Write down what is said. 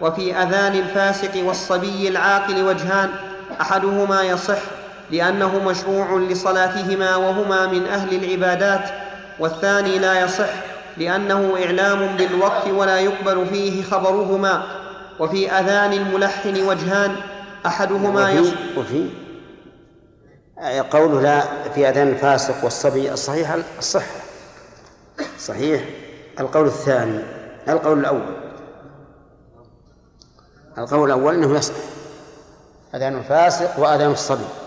وفي أذان الفاسق والصبي العاقل وجهان: أحدهما يصح لأنه مشروع لصلاتهما وهما من أهل العبادات، والثاني لا يصح لأنه إعلام بالوقت ولا يقبل فيه خبرهما. وفي أذان الملحن وجهان: أحدهما يصح. وفي قوله لا في أذان الفاسق والصبي الصحيح الصحة صحيح. القول الثاني القول الأول أنه يصح أذان الفاسق وأذان الصبي.